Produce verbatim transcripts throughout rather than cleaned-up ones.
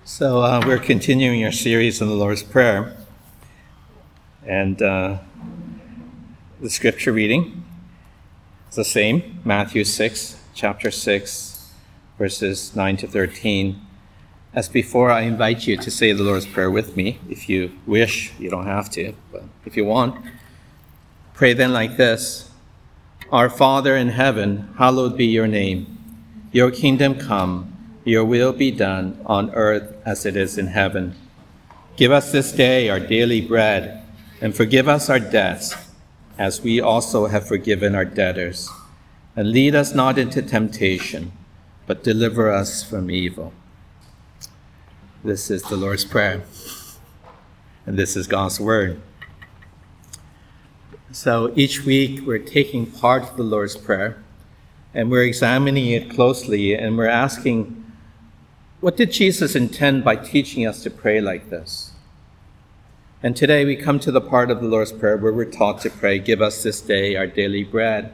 So uh, we're continuing our series on the Lord's Prayer, and uh, the scripture reading is the same, Matthew six, chapter six, verses nine to thirteen. As before, I invite you to say the Lord's Prayer with me. If you wish, you don't have to, but if you want, pray then like this. Our Father in heaven, hallowed be your name. Your kingdom come. Your will be done on earth as it is in heaven. Give us this day our daily bread, and forgive us our debts, as we also have forgiven our debtors. And lead us not into temptation, but deliver us from evil. This is the Lord's Prayer, and this is God's Word. So each week we're taking part of the Lord's Prayer, and we're examining it closely, and we're asking, what did Jesus intend by teaching us to pray like this? And today we come to the part of the Lord's Prayer where we're taught to pray, give us this day our daily bread.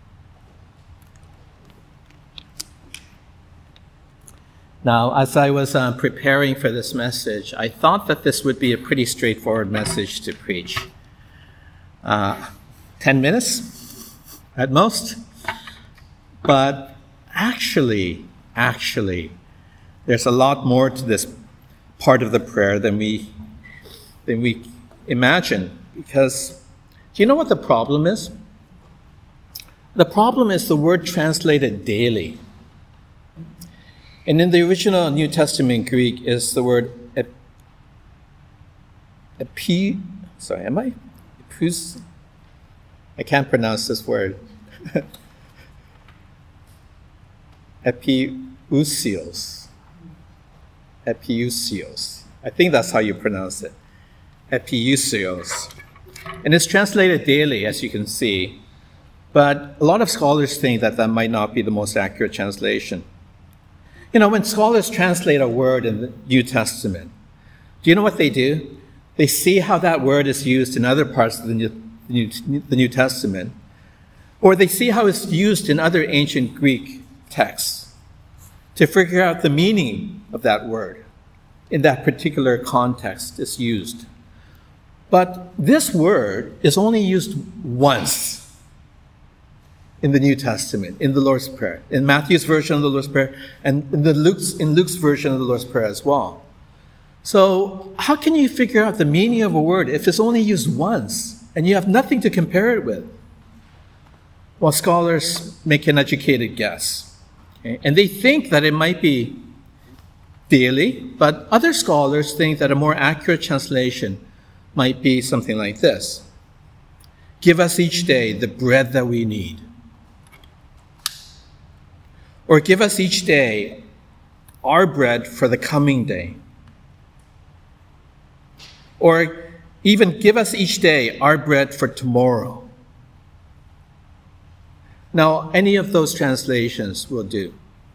Now, as I was uh, preparing for this message, I thought that this would be a pretty straightforward message to preach. Uh, ten minutes at most. But actually, actually, there's a lot more to this part of the prayer than we than we imagine. Because do you know what the problem is? The problem is the word translated daily. And in the original New Testament Greek is the word ep, epi, sorry, am I? Epus, I can't pronounce this word. Epiousios. Epiousios. I think that's how you pronounce it. Epiousios. And it's translated daily, as you can see. But a lot of scholars think that that might not be the most accurate translation. You know, when scholars translate a word in the New Testament, do you know what they do? They see how that word is used in other parts of the New, New, the New Testament, or they see how it's used in other ancient Greek texts to figure out the meaning of that word in that particular context it's used. But this word is only used once in the New Testament, in the Lord's Prayer, in Matthew's version of the Lord's Prayer, and in, the Luke's, in Luke's version of the Lord's Prayer as well. So how can you figure out the meaning of a word if it's only used once and you have nothing to compare it with? Well, scholars make an educated guess. Okay? And they think that it might be daily, but other scholars think that a more accurate translation might be something like this. Give us each day the bread that we need. Or give us each day our bread for the coming day. Or even give us each day our bread for tomorrow. Now, any of those translations will do.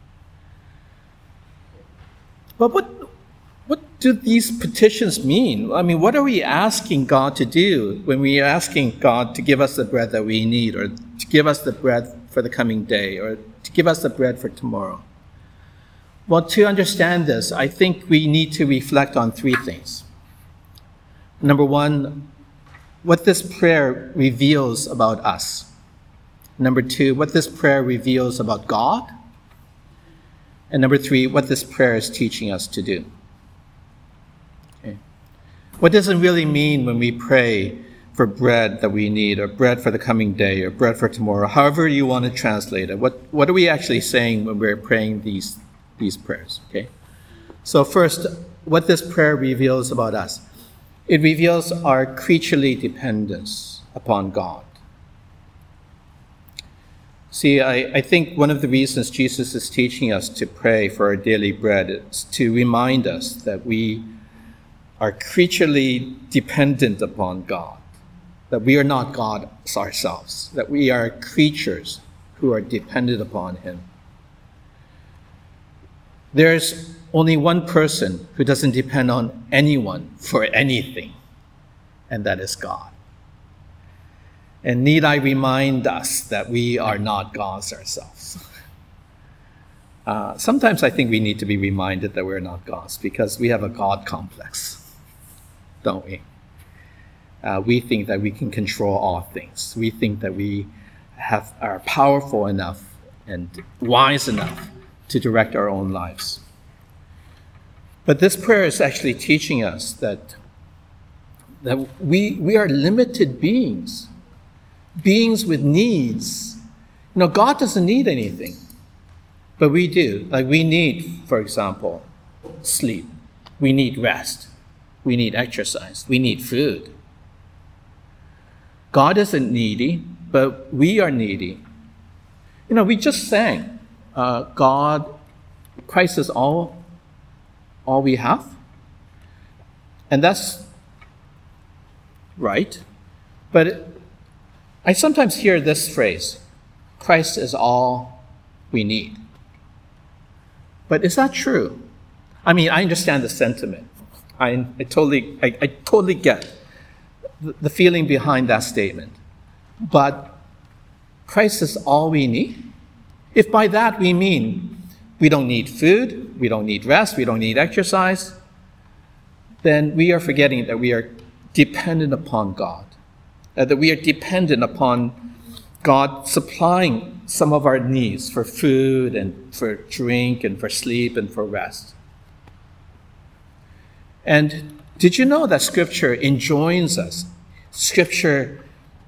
But what, what do these petitions mean? I mean, what are we asking God to do when we are asking God to give us the bread that we need, or to give us the bread for the coming day, or to give us the bread for tomorrow? Well, to understand this, I think we need to reflect on three things. Number one, what this prayer reveals about us. Number two, what this prayer reveals about God. And number three, what this prayer is teaching us to do. Okay. What does it really mean when we pray for bread that we need, or bread for the coming day, or bread for tomorrow, however you want to translate it? What, what are we actually saying when we're praying these, these prayers? Okay. So first, what this prayer reveals about us. It reveals our creaturely dependence upon God. See, I, I think one of the reasons Jesus is teaching us to pray for our daily bread is to remind us that we are creaturely dependent upon God, that we are not God ourselves, that we are creatures who are dependent upon Him. There's only one person who doesn't depend on anyone for anything, and that is God. And need I remind us that we are not gods ourselves? Uh, sometimes I think we need to be reminded that we're not gods because we have a God complex, don't we? Uh, we think that we can control all things. We think that we have are powerful enough and wise enough to direct our own lives. But this prayer is actually teaching us that, that we, we are limited beings, beings with needs. You know, God doesn't need anything, but we do. Like we need, for example, sleep. We need rest. We need exercise. We need food. God isn't needy, but we are needy. You know, we just sang, uh, God, Christ is all, all we have. And that's right. But it, I sometimes hear this phrase, Christ is all we need. But is that true? I mean, I understand the sentiment. I, I totally, I, I totally get the, the feeling behind that statement. But Christ is all we need? If by that we mean we don't need food, we don't need rest, we don't need exercise, then we are forgetting that we are dependent upon God, uh, that we are dependent upon God supplying some of our needs for food and for drink and for sleep and for rest. And did you know that Scripture enjoins us? Scripture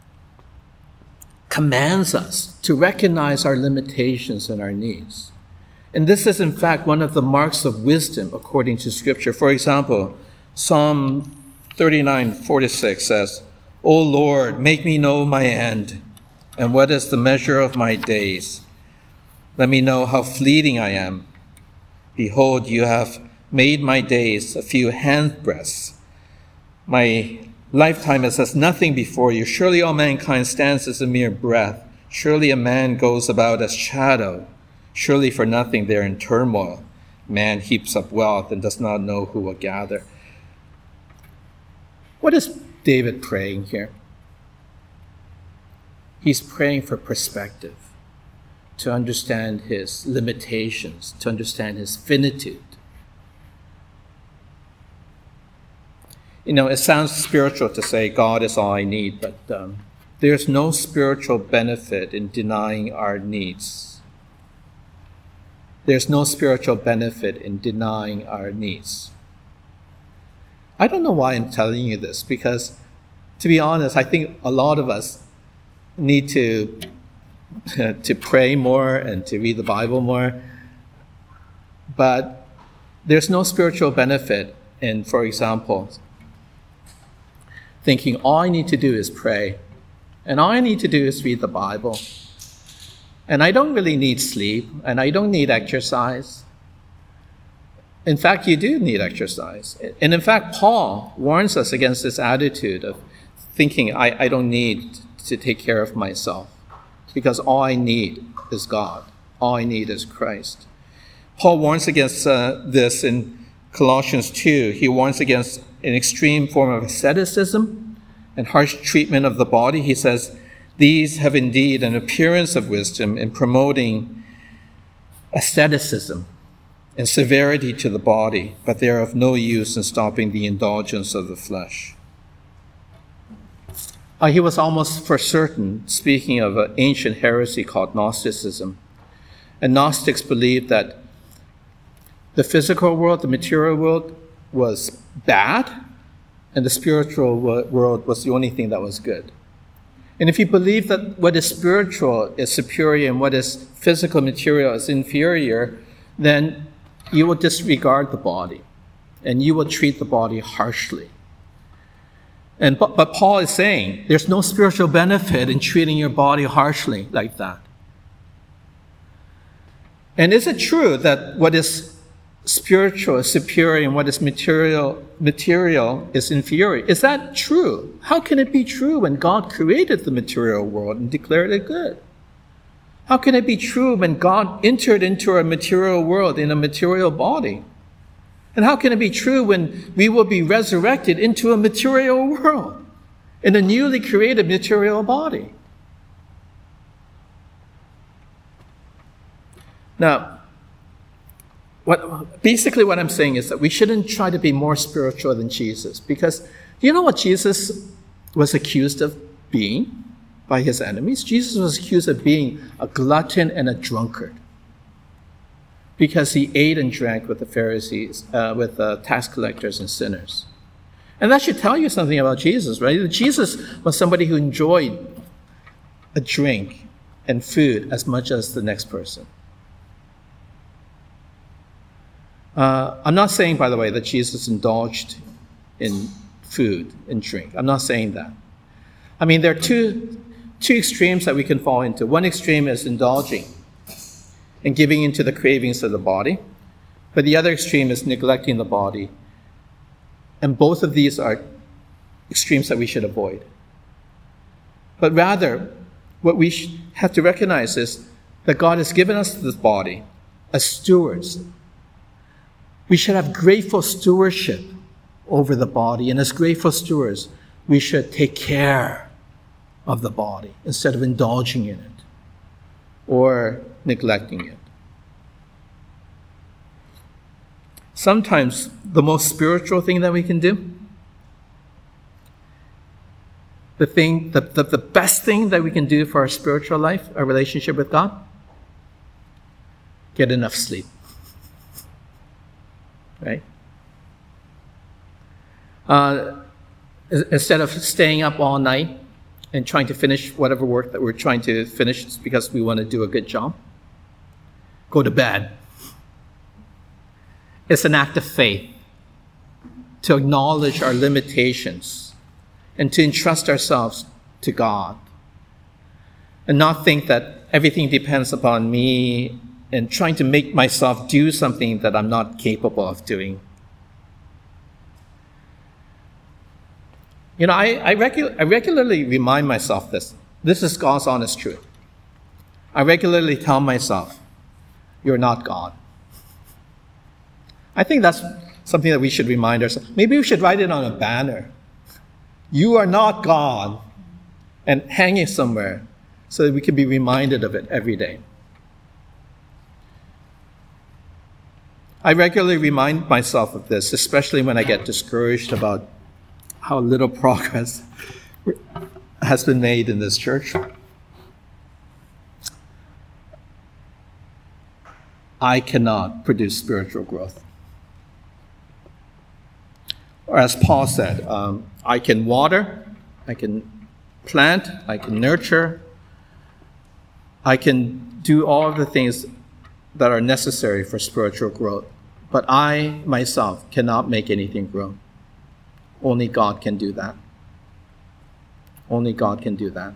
commands us to recognize our limitations and our needs. And this is, in fact, one of the marks of wisdom according to Scripture. For example, Psalm thirty-nine forty-six says, O Lord, make me know my end, and what is the measure of my days. Let me know how fleeting I am. Behold, you have made my days a few handbreadths. My lifetime is as nothing before you. Surely all mankind stands as a mere breath. Surely a man goes about as shadow. Surely for nothing they're in turmoil. Man heaps up wealth and does not know who will gather. What is David praying here? He's praying for perspective, to understand his limitations, to understand his finitude. You know, it sounds spiritual to say God is all I need, but um, there's no spiritual benefit in denying our needs. There's no spiritual benefit in denying our needs. I don't know why I'm telling you this, because to be honest, I think a lot of us need to, to pray more and to read the Bible more. But there's no spiritual benefit in, for example, thinking all I need to do is pray, and all I need to do is read the Bible. And I don't really need sleep, and I don't need exercise. In fact, you do need exercise. And in fact, Paul warns us against this attitude of thinking I, I don't need to take care of myself, because all I need is God. All I need is Christ. Paul warns against uh, this in Colossians two. He warns against an extreme form of asceticism and harsh treatment of the body. He says, these have indeed an appearance of wisdom in promoting asceticism and severity to the body, but they are of no use in stopping the indulgence of the flesh. Uh, he was almost for certain speaking of an ancient heresy called Gnosticism. And Gnostics believed that the physical world, the material world, was bad, and the spiritual world was the only thing that was good. And if you believe that what is spiritual is superior and what is physical material is inferior, then you will disregard the body, and you will treat the body harshly. And but, but Paul is saying there's no spiritual benefit in treating your body harshly like that. And is it true that what is spiritual is superior and what is material material is inferior? Is that true? How can it be true when God created the material world and declared it good? How can it be true when God entered into a material world in a material body? And how can it be true when we will be resurrected into a material world in a newly created material body? Now, what basically what I'm saying is that we shouldn't try to be more spiritual than Jesus, because do you know what Jesus was accused of being by his enemies? Jesus was accused of being a glutton and a drunkard because he ate and drank with the Pharisees, uh, with the tax collectors and sinners. And that should tell you something about Jesus, right? Jesus was somebody who enjoyed a drink and food as much as the next person. Uh, I'm not saying, by the way, that Jesus indulged in food and drink. I'm not saying that. I mean, there are two, two extremes that we can fall into. One extreme is indulging and giving into the cravings of the body, but the other extreme is neglecting the body. And both of these are extremes that we should avoid. But rather, what we sh- have to recognize is that God has given us this body as stewards. We should have grateful stewardship over the body, and as grateful stewards, we should take care of the body instead of indulging in it or neglecting it. Sometimes the most spiritual thing that we can do, the thing, the, the, the best thing that we can do for our spiritual life, our relationship with God, get enough sleep. Right? Uh, instead of staying up all night and trying to finish whatever work that we're trying to finish because we want to do a good job, go to bed. It's an act of faith to acknowledge our limitations and to entrust ourselves to God and not think that everything depends upon me and trying to make myself do something that I'm not capable of doing. You know, I, I, regu- I regularly remind myself this. This is God's honest truth. I regularly tell myself, you're not God. I think that's something that we should remind ourselves. Maybe we should write it on a banner. You are not God, and hang it somewhere so that we can be reminded of it every day. I regularly remind myself of this, especially when I get discouraged about how little progress has been made in this church. I cannot produce spiritual growth. Or as Paul said, um, I can water, I can plant, I can nurture, I can do all of the things that are necessary for spiritual growth. But I, myself, cannot make anything grow. Only God can do that. Only God can do that.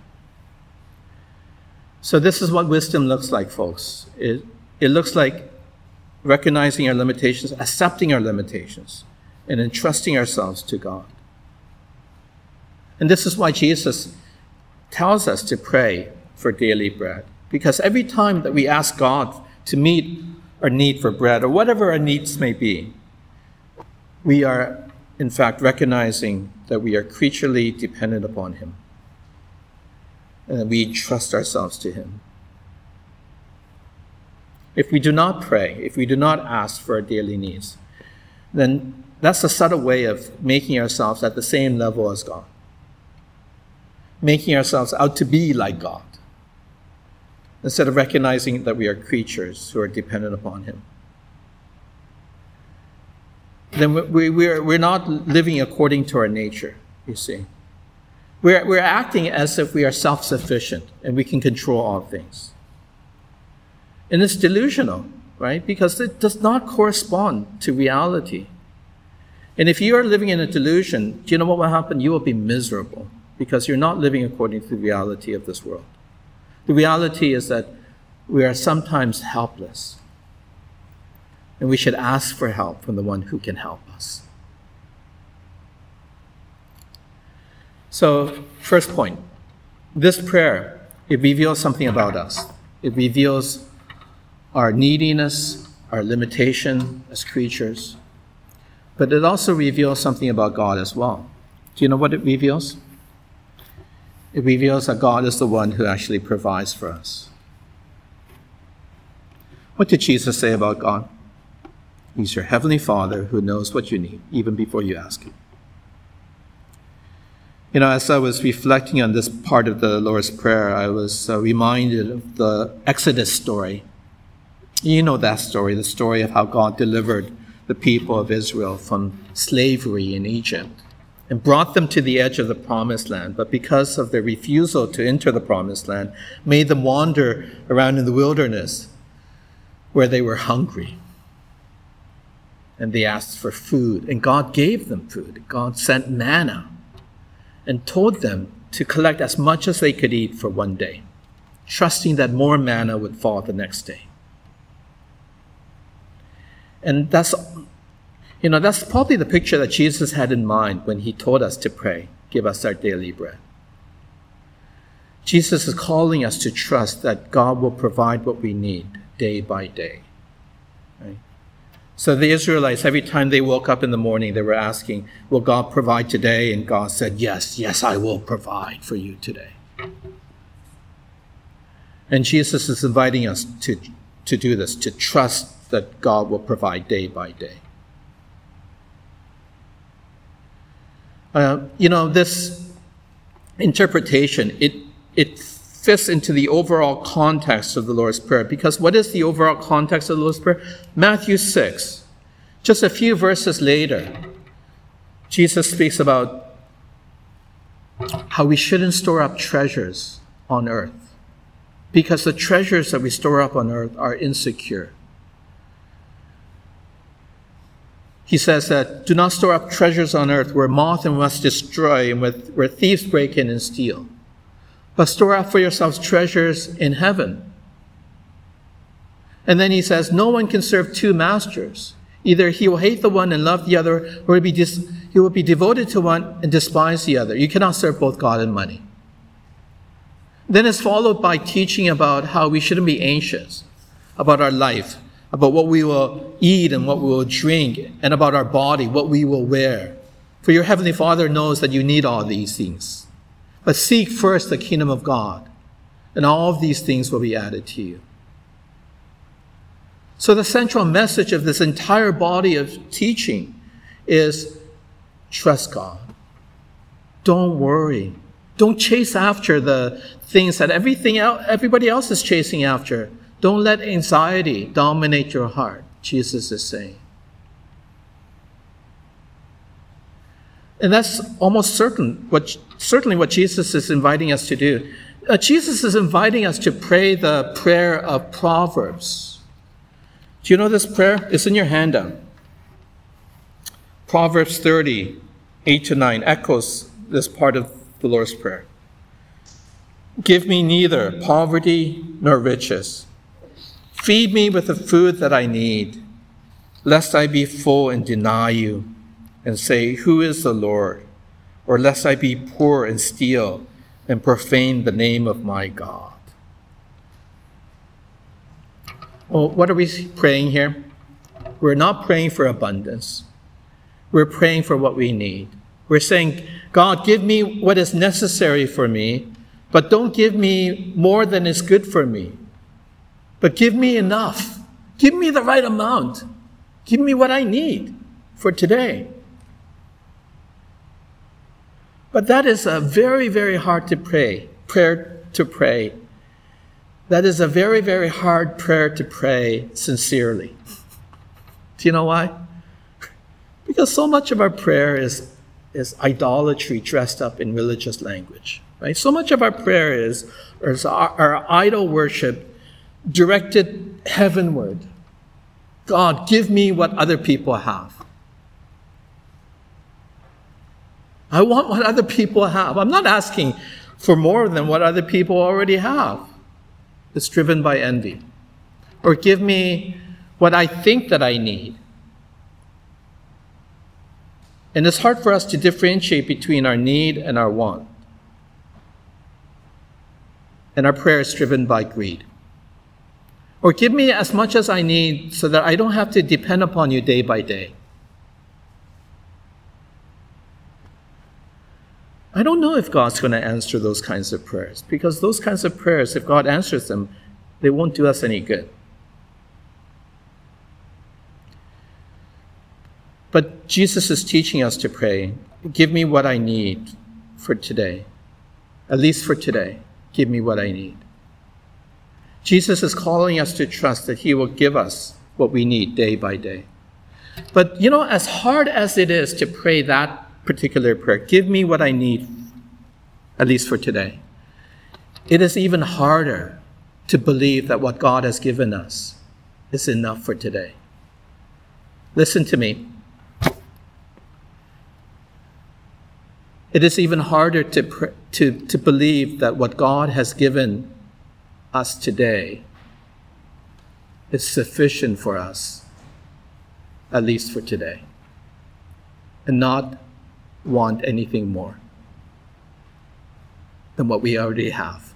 So this is what wisdom looks like, folks. It, it looks like recognizing our limitations, accepting our limitations, and entrusting ourselves to God. And this is why Jesus tells us to pray for daily bread. Because every time that we ask God to meet our need for bread, or whatever our needs may be, we are, in fact, recognizing that we are creaturely dependent upon Him. And that we trust ourselves to Him. If we do not pray, if we do not ask for our daily needs, then that's a subtle way of making ourselves at the same level as God. Making ourselves out to be like God, instead of recognizing that we are creatures who are dependent upon Him. Then we, we're, we're not living according to our nature, you see. We're, we're acting as if we are self-sufficient and we can control all things. And it's delusional, right? Because it does not correspond to reality. And if you are living in a delusion, do you know what will happen? You will be miserable because you're not living according to the reality of this world. The reality is that we are sometimes helpless. And we should ask for help from the one who can help us. So, first point. This prayer, it reveals something about us. It reveals our neediness, our limitation as creatures. But it also reveals something about God as well. Do you know what it reveals? It reveals that God is the one who actually provides for us. What did Jesus say about God? He's your Heavenly Father who knows what you need, even before you ask Him. You know, as I was reflecting on this part of the Lord's Prayer, I was uh, reminded of the Exodus story. You know that story, the story of how God delivered the people of Israel from slavery in Egypt and brought them to the edge of the Promised Land. But because of their refusal to enter the Promised Land, made them wander around in the wilderness where they were hungry. And they asked for food, and God gave them food. God sent manna and told them to collect as much as they could eat for one day, trusting that more manna would fall the next day. And that's, you know, that's probably the picture that Jesus had in mind when he told us to pray, give us our daily bread. Jesus is calling us to trust that God will provide what we need day by day. Right? So the Israelites, every time they woke up in the morning, they were asking, will God provide today? And God said, yes, yes, I will provide for you today. And Jesus is inviting us to, to do this, to trust that God will provide day by day. Uh, you know, this interpretation, it, it fits into the overall context of the Lord's Prayer. Because what is the overall context of the Lord's Prayer? Matthew six. Just a few verses later, Jesus speaks about how we shouldn't store up treasures on earth, because the treasures that we store up on earth are insecure. He says that do not store up treasures on earth where moth and rust destroy and where thieves break in and steal, but store up for yourselves treasures in heaven. And then he says, no one can serve two masters. Either he will hate the one and love the other, or he will be, dis- he will be devoted to one and despise the other. You cannot serve both God and money. Then it's followed by teaching about how we shouldn't be anxious about our life, about what we will eat and what we will drink, and about our body, what we will wear. For your Heavenly Father knows that you need all these things. But seek first the kingdom of God, and all of these things will be added to you. So the central message of this entire body of teaching is trust God. Don't worry. Don't chase after the things that everything else, everybody else is chasing after. Don't let anxiety dominate your heart, Jesus is saying. And that's almost certain, what, certainly what Jesus is inviting us to do. Uh, Jesus is inviting us to pray the prayer of Proverbs. Do you know this prayer? It's in your handout. Proverbs thirty, eight to nine echoes this part of the Lord's Prayer. Give me neither poverty nor riches. Feed me with the food that I need, lest I be full and deny you and say, who is the Lord? Or lest I be poor and steal and profane the name of my God. Well, what are we praying here? We're not praying for abundance. We're praying for what we need. We're saying, God, give me what is necessary for me, but don't give me more than is good for me. But give me enough. Give me the right amount. Give me what I need for today. But that is a very, very hard to pray, prayer to pray. That is a very, very hard prayer to pray sincerely. Do you know why? Because so much of our prayer is, is idolatry dressed up in religious language, right? So much of our prayer is, is our, our idol worship directed heavenward. God, give me what other people have. I want what other people have. I'm not asking for more than what other people already have. It's driven by envy. Or give me what I think that I need. And it's hard for us to differentiate between our need and our want. And our prayer is driven by greed. Or give me as much as I need so that I don't have to depend upon you day by day. I don't know if God's going to answer those kinds of prayers, because those kinds of prayers, if God answers them, they won't do us any good. But Jesus is teaching us to pray, give me what I need for today. At least for today, give me what I need. Jesus is calling us to trust that he will give us what we need day by day. But you know, as hard as it is to pray that particular prayer, give me what I need, at least for today, it is even harder to believe that what God has given us is enough for today. Listen to me. It is even harder to, pr- to, to believe that what God has given us today is sufficient for us, at least for today, and not want anything more than what we already have.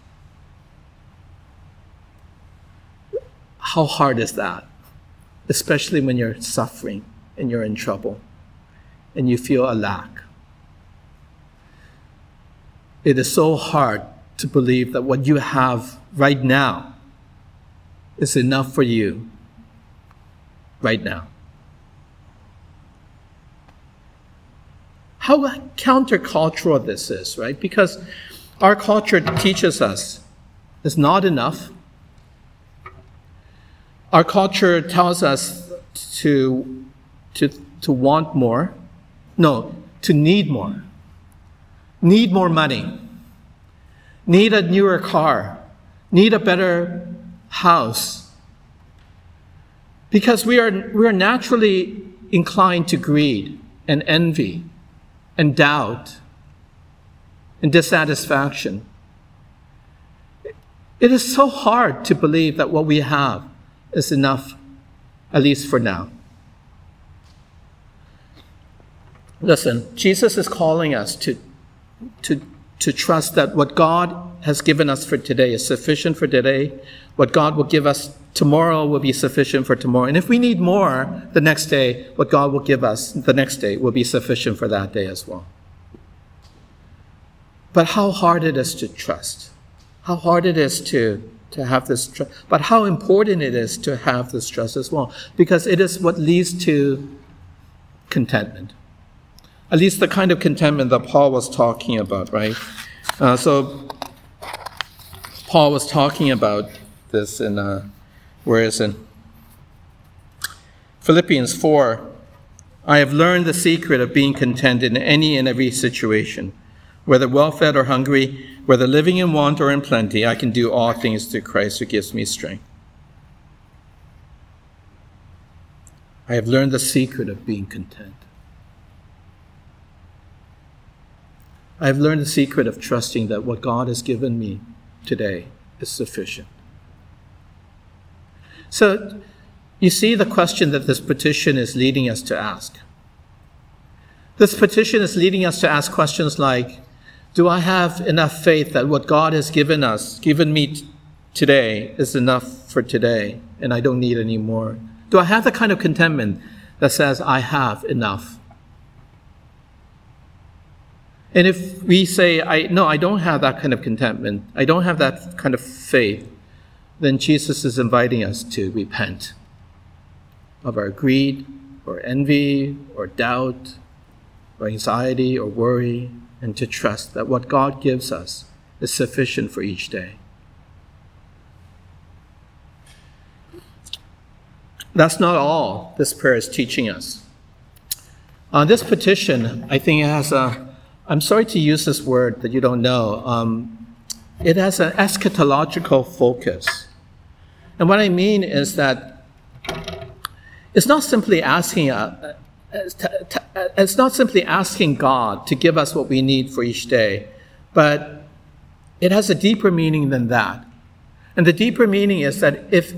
How hard is that? Especially when you're suffering and you're in trouble and you feel a lack. It is so hard to believe that what you have right now is enough for you right now. How countercultural this is, right? Because our culture teaches us it's not enough. Our culture tells us to, to, to want more. No, to need more. Need more money. Need a newer car. Need a better house. Because we are, we are naturally inclined to greed and envy and doubt and dissatisfaction. It is so hard to believe that what we have is enough, at least for now. Listen, Jesus is calling us to, to, to trust that what God has given us for today is sufficient for today. What God will give us tomorrow will be sufficient for tomorrow. And if we need more the next day, what God will give us the next day will be sufficient for that day as well. But how hard it is to trust. How hard it is to, to have this trust. But how important it is to have this trust as well. Because it is what leads to contentment. At least the kind of contentment that Paul was talking about, right? Uh, so Paul was talking about this in, uh, where is it? Philippians four. I have learned the secret of being content in any and every situation. Whether well-fed or hungry, whether living in want or in plenty, I can do all things through Christ who gives me strength. I have learned the secret of being content. I have learned the secret of trusting that what God has given me today is sufficient. So, you see the question that this petition is leading us to ask. This petition is leading us to ask questions like, do I have enough faith that what God has given us, given me t- today, is enough for today, and I don't need any more? Do I have the kind of contentment that says I have enough? And if we say, I no, I don't have that kind of contentment, I don't have that kind of faith, then Jesus is inviting us to repent of our greed or envy or doubt or anxiety or worry, and to trust that what God gives us is sufficient for each day. That's not all this prayer is teaching us. On this petition, I think it has a, I'm sorry to use this word that you don't know, um, it has an eschatological focus. And what I mean is that it's not simply asking a, It's not simply asking God to give us what we need for each day, but it has a deeper meaning than that. And the deeper meaning is that if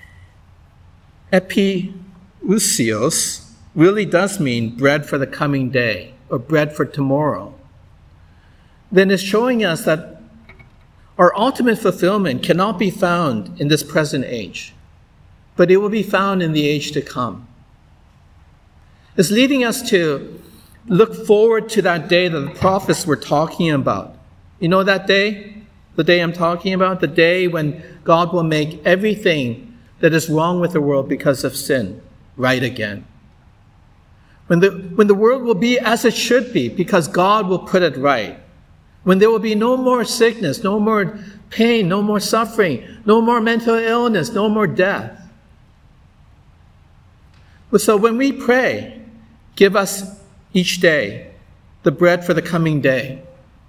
epiousios really does mean bread for the coming day or bread for tomorrow, then it's showing us that our ultimate fulfillment cannot be found in this present age, but it will be found in the age to come. It's leading us to look forward to that day that the prophets were talking about. You know that day? The day I'm talking about? The day when God will make everything that is wrong with the world because of sin right again. When the, when the world will be as it should be, because God will put it right. When there will be no more sickness, no more pain, no more suffering, no more mental illness, no more death. So when we pray, give us each day the bread for the coming day,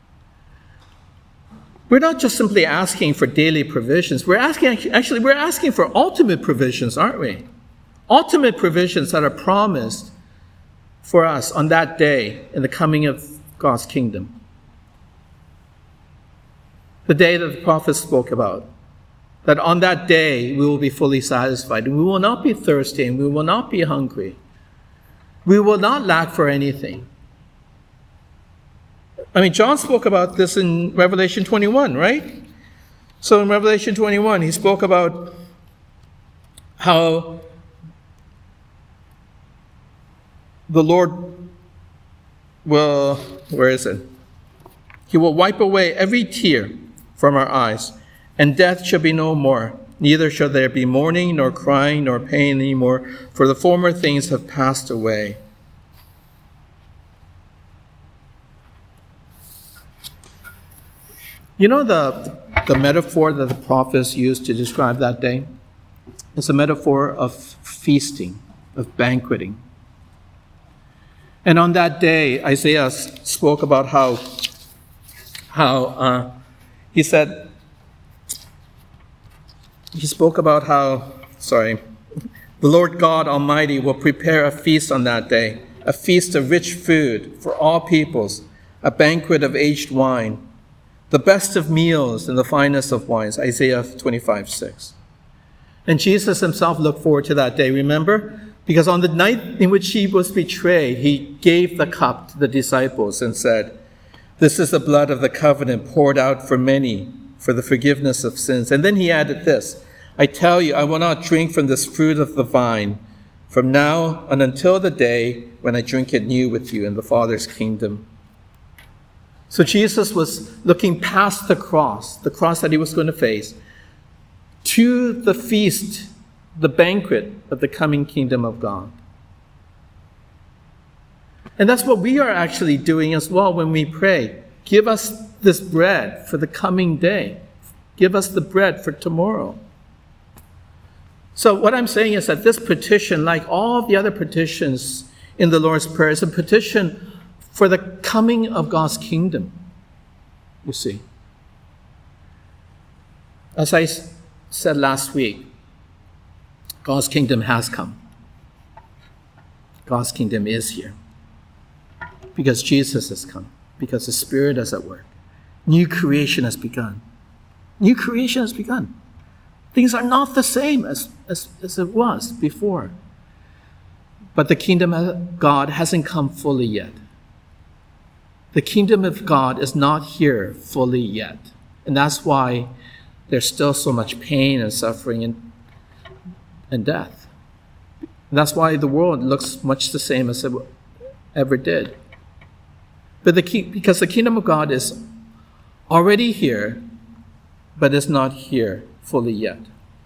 we're not just simply asking for daily provisions. We're asking, actually, we're asking for ultimate provisions, aren't we? Ultimate provisions that are promised for us on that day in the coming of God's kingdom. The day that the prophets spoke about. That on that day we will be fully satisfied. And we will not be thirsty and we will not be hungry. We will not lack for anything. I mean, John spoke about this in Revelation twenty-one, right? So in Revelation twenty-one, he spoke about how the Lord will, where is it? He will wipe away every tear from our eyes, and death shall be no more. Neither shall there be mourning, nor crying, nor pain any more, for the former things have passed away. You know the, the metaphor that the prophets used to describe that day? It's a metaphor of feasting, of banqueting. And on that day, Isaiah spoke about how, how uh, he said, he spoke about how, sorry, the Lord God Almighty will prepare a feast on that day, a feast of rich food for all peoples, a banquet of aged wine, the best of meals and the finest of wines, Isaiah twenty-five six. And Jesus himself looked forward to that day, remember? Because on the night in which he was betrayed, he gave the cup to the disciples and said, "This is the blood of the covenant poured out for many for the forgiveness of sins." And then he added this, "I tell you, I will not drink from this fruit of the vine from now and until the day when I drink it new with you in the Father's kingdom." So Jesus was looking past the cross, the cross that he was going to face, to the feast, the banquet of the coming kingdom of God. And that's what we are actually doing as well when we pray. Give us this bread for the coming day. Give us the bread for tomorrow. So what I'm saying is that this petition, like all the other petitions in the Lord's Prayer, is a petition for the coming of God's kingdom, you see. As I said last week, God's kingdom has come. God's kingdom is here. Because Jesus has come. Because the Spirit is at work. New creation has begun. New creation has begun. Things are not the same as, as, as it was before. But the kingdom of God hasn't come fully yet. The kingdom of God is not here fully yet. And that's why there's still so much pain and suffering and, and death. And that's why the world looks much the same as it ever did. But the key, because the kingdom of God is already here, but is not here fully yet.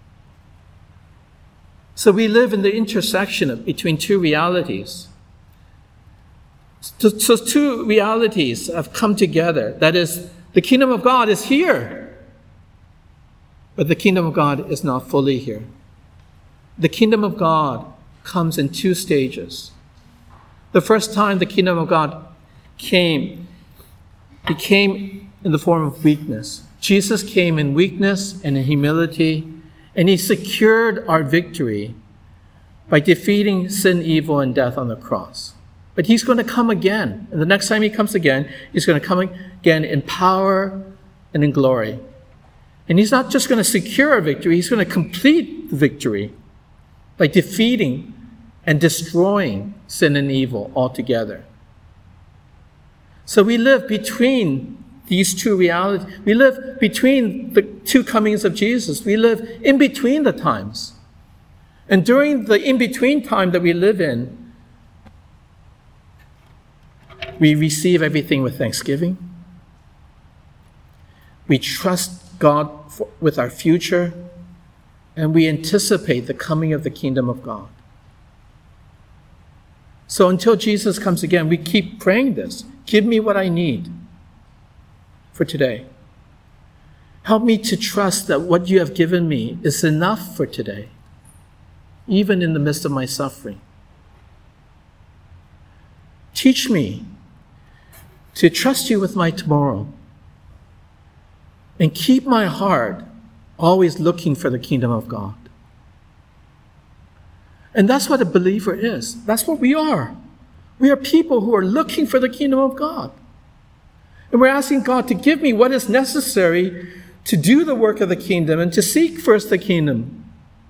So we live in the intersection of, between two realities. So, so two realities have come together. That is, the kingdom of God is here, but the kingdom of God is not fully here. The kingdom of God comes in two stages. The first time the kingdom of God came, he came in the form of weakness. Jesus came in weakness and in humility, and he secured our victory by defeating sin, evil, and death on the cross. But he's going to come again. And the next time he comes again, he's going to come again in power and in glory. And he's not just going to secure our victory, he's going to complete the victory by defeating and destroying sin and evil altogether. So we live between these two realities. We live between the two comings of Jesus. We live in between the times. And during the in-between time that we live in, we receive everything with thanksgiving. We trust God for, with our future, and we anticipate the coming of the kingdom of God. So until Jesus comes again, we keep praying this. Give me what I need for today. Help me to trust that what you have given me is enough for today, even in the midst of my suffering. Teach me to trust you with my tomorrow and keep my heart always looking for the kingdom of God. And that's what a believer is. That's what we are. We are people who are looking for the kingdom of God. And we're asking God to give me what is necessary to do the work of the kingdom and to seek first the kingdom.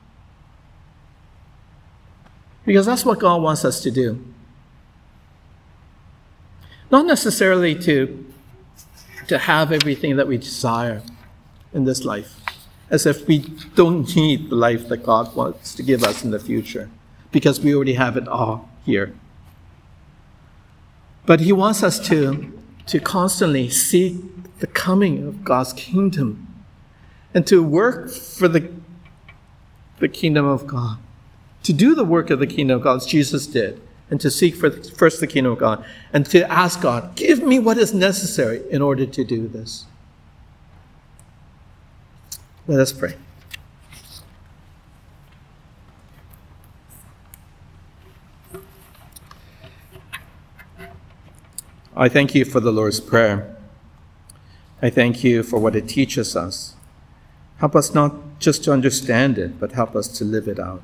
Because that's what God wants us to do. Not necessarily to, to have everything that we desire in this life, as if we don't need the life that God wants to give us in the future, because we already have it all here. But he wants us to, to constantly seek the coming of God's kingdom and to work for the, the kingdom of God, to do the work of the kingdom of God as Jesus did, and to seek for the, first the kingdom of God, and to ask God, give me what is necessary in order to do this. Let us pray. I thank you for the Lord's Prayer. I thank you for what it teaches us. Help us not just to understand it, but help us to live it out.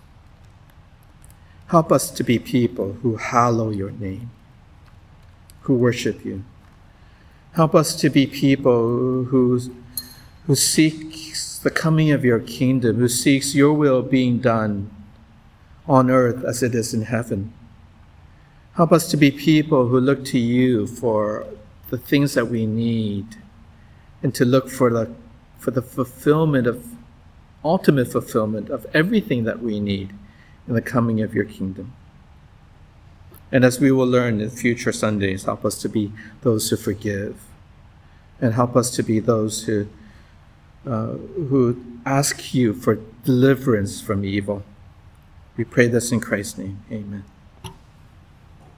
Help us to be people who hallow your name, who worship you. Help us to be people who, who seeks the coming of your kingdom, who seeks your will being done on earth as it is in heaven. Help us to be people who look to you for the things that we need and to look for the, for the fulfillment of, ultimate fulfillment of everything that we need in the coming of your kingdom. And as we will learn in future Sundays, help us to be those who forgive, and help us to be those who uh, who ask you for deliverance from evil. We pray this in Christ's name. Amen.